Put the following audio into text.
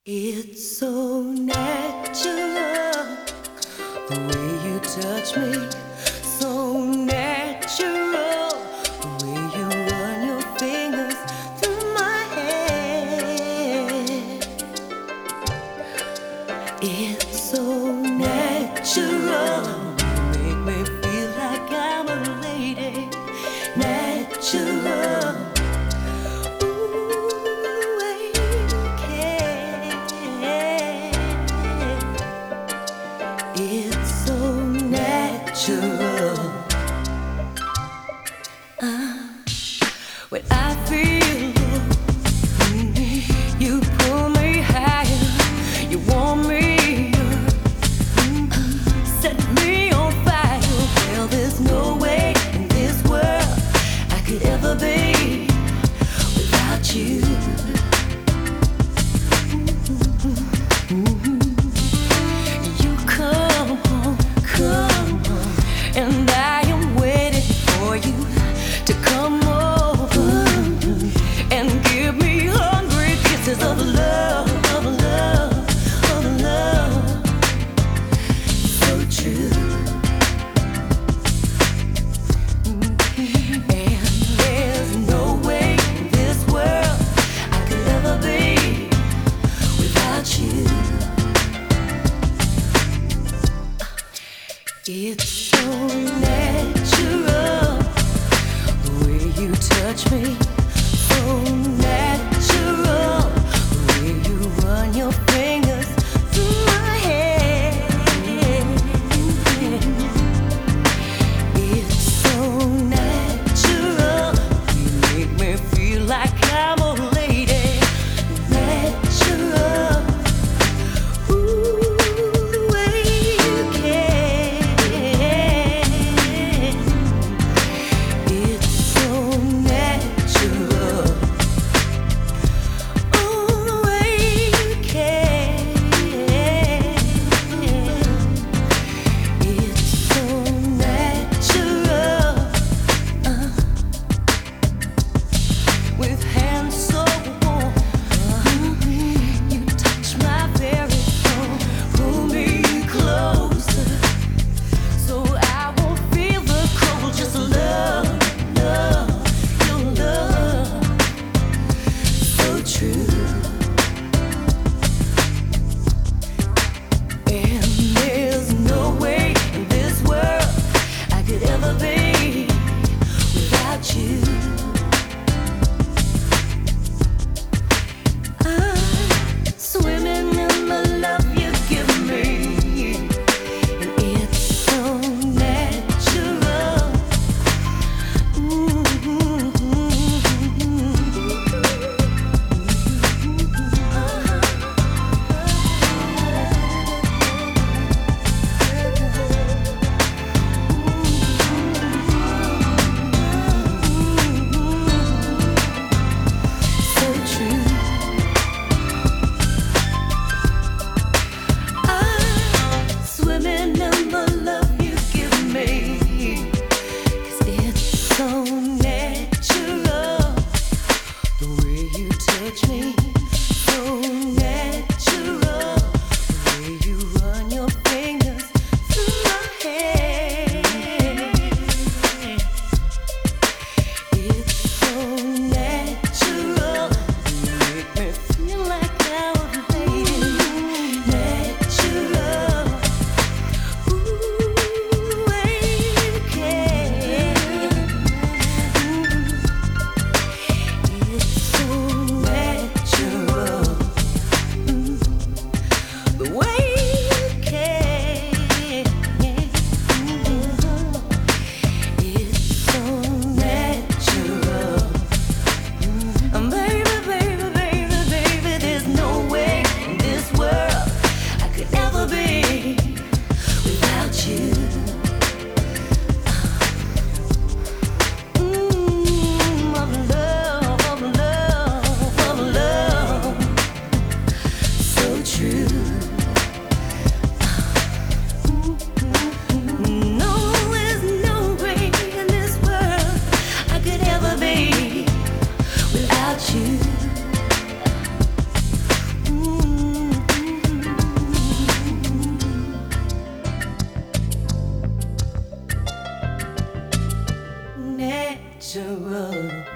It's so natural the way you touch me, so natural the way you run your fingers through my hair. It's so natural, you make me feel like I'm a lady. Natural. It's so natural. When I feel you pull me higher, you warm me up, set me on fire. Well, there's no way in this world I could ever be natural.